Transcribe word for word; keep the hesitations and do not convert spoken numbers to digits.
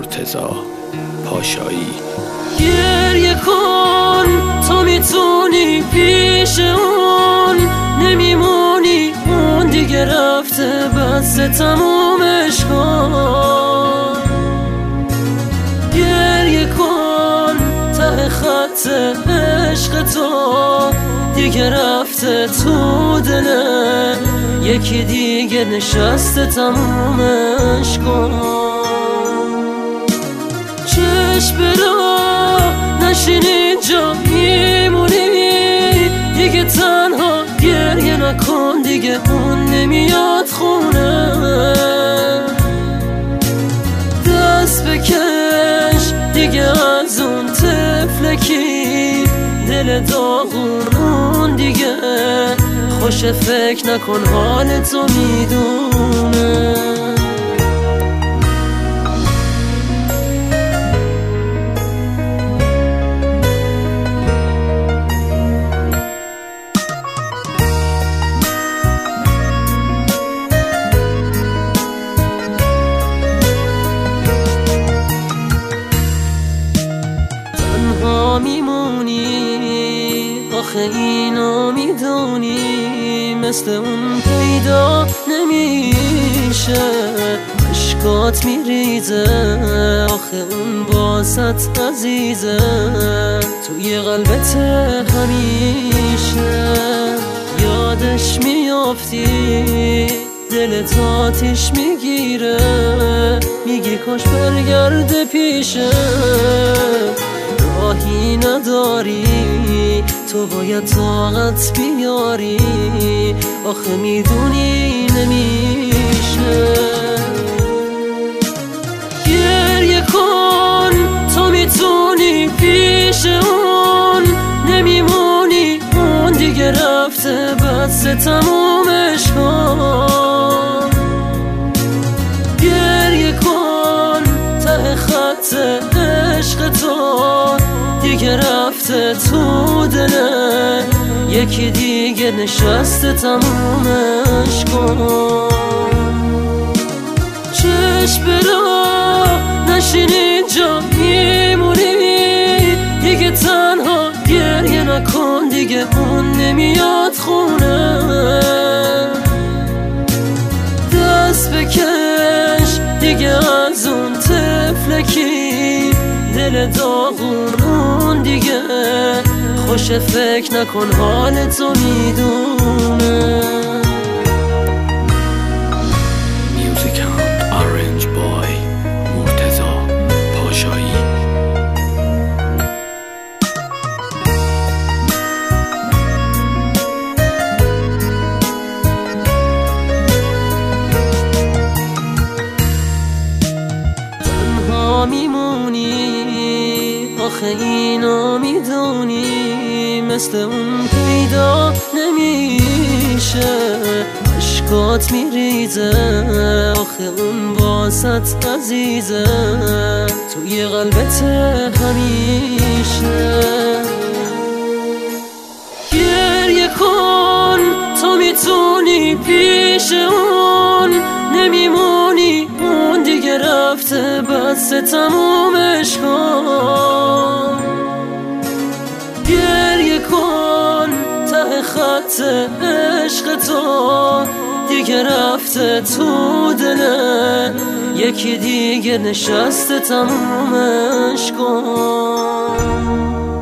مرتضی پاشایی. گریه کن تو میتونی پیش اون نمیمونی، اون دیگه رفته بس تمومش کن. گریه کن ته خط عشق تو دیگه رفته تو دله، یکی دیگه نشسته تمومش کن. چشم برا نشین اینجا میمونی، دیگه تنها گریه نکن، دیگه اون نمیاد خونه. دست بکش دیگه از اون طفلکی، دل داغون اون دیگه خوش فکر نکن حالتو میدونه. میمونی آخه اینو میدونی، مثل اون پیدا نمیشه. اشکات میریزه آخه اون باست عزیزه، توی قلبت همیشه. یادش میافتی دلت آتیش میگیره، میگی کاش برگرده پیشه. راهی نداری تو باید طاقت بیاری، آخه میدونی نمیشه. گریه کن تو میتونی پیش اون نمیمونی، اون دیگه رفته بس تمومش کن. گریه کن ته خط عشق تو دیگه رفته تو دله، یکی دیگه نشسته تمومش کن. چشم برا نشین اینجا میمونی، دیگه تنها گریه نکن، دیگه اون نمیاد خونه. دست بکش دیگه از اون طفلکی، دل داغون اون دیگه خوش فکر نکن حالتو میدونه. میوزیک اند آرنج بای مرتضی پاشایی. تنها میمونی آخه اینو میدونی، مثل اون پیدا نمیشه. اشکات میریزه آخه اون باست عزیزه، توی قلبت همیشه. گریه کن تو میتونی پیش اون نمیمونی، اون دیگه رفته بس تمومش کن. گریه کن ته خط عشق تو دیگه رفته تو دله، یکی دیگه نشسته تمومش کن.